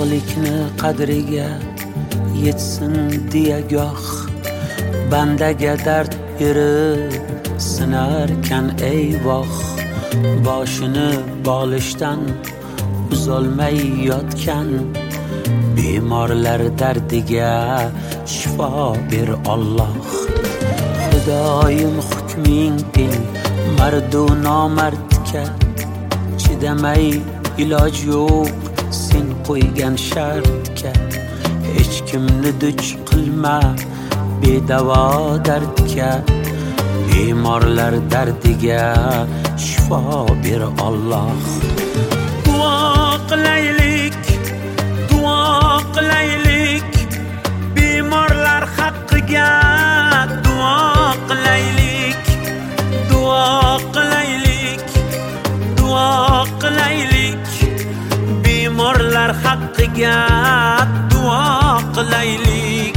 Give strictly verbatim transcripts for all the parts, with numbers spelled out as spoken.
sog'likni qadriga yetsin deya goh bandaga dard berib sinarkan ey voh. Boshini bolishdan uzolmay yotgan bemorlar dardiga shifo ber Alloh. Xudoyim hukming teng mardu nomardga, chidamay iloj yo'q sen qo'ygan shartga. Hech kimni duch qilma bedavo dardga, bemorlar dardiga shifo ber Alloh. Duo qilaylik, duo qilaylik, bemorlar haqqiga duo qilaylik, duo qilaylik, duo qilaylik, bemorlar haqqiga duo qilaylik.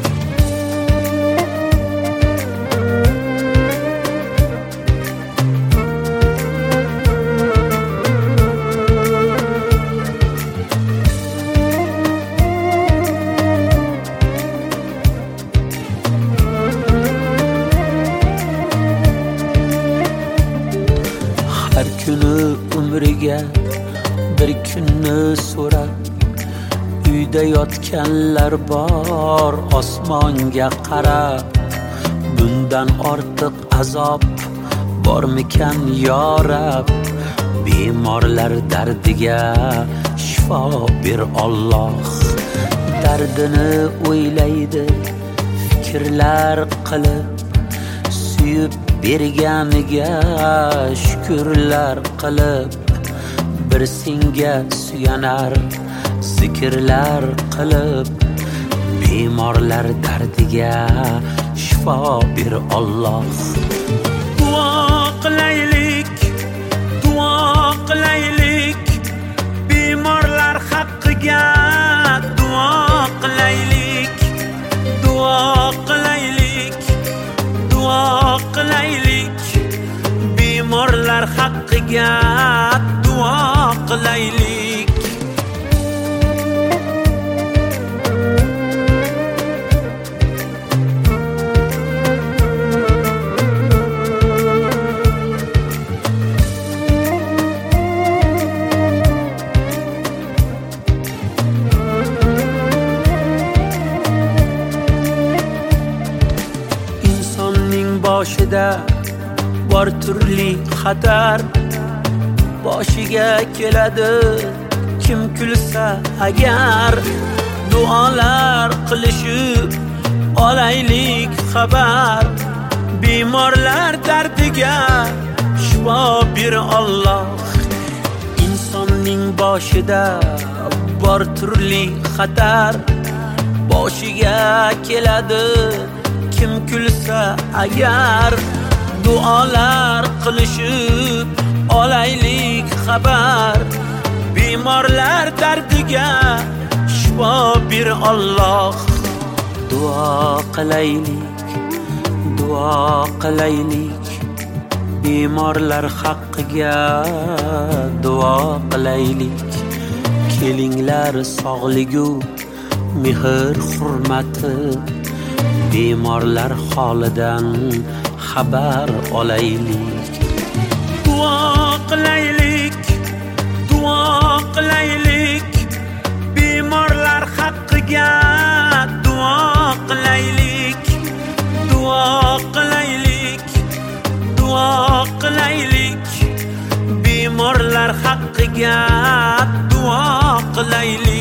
Har kuni umriga bir kunni so'rab uyda yotganlar bor osmonga qarab. Bundan ortiq azob bormikan yo Rab, bemorlar dardiga shifo ber Alloh. Dardini o'ylaydi fikrlar qilib, suyib berganiga shukrlar qilib, bir senga suyanar zikrlar qilib, bemorlar dardiga shifo ber Alloh. Duo qilaylik, duo qilaylik, bemorlar haqqiga duo qilaylik, duo qilaylik, duo qilaylik, bemorlar haqqiga duo qilaylik. Boshida bor turli xatar, boshiga keladi kim kulsa agar. Duolar qilishib olaylik xabar, bemorlar dardiga shifo ber Alloh. Insonning boshida bor turli xatar, boshiga keladi kim kulsa agar. Duolar qilishib olaylik xabar, bemorlar dardiga shifo ber Alloh. Duo qilaylik, duo qilaylik, bemorlar haqqiga duo qilaylik. Kelinglar sog'ligu mehr hurmati, bemorlar holidan xabar olaylik. Duo qilaylik, duo qilaylik, bemorlar haqqiga duo qilaylik, duo qilaylik, duo qilaylik, bemorlar haqqiga duo qilaylik.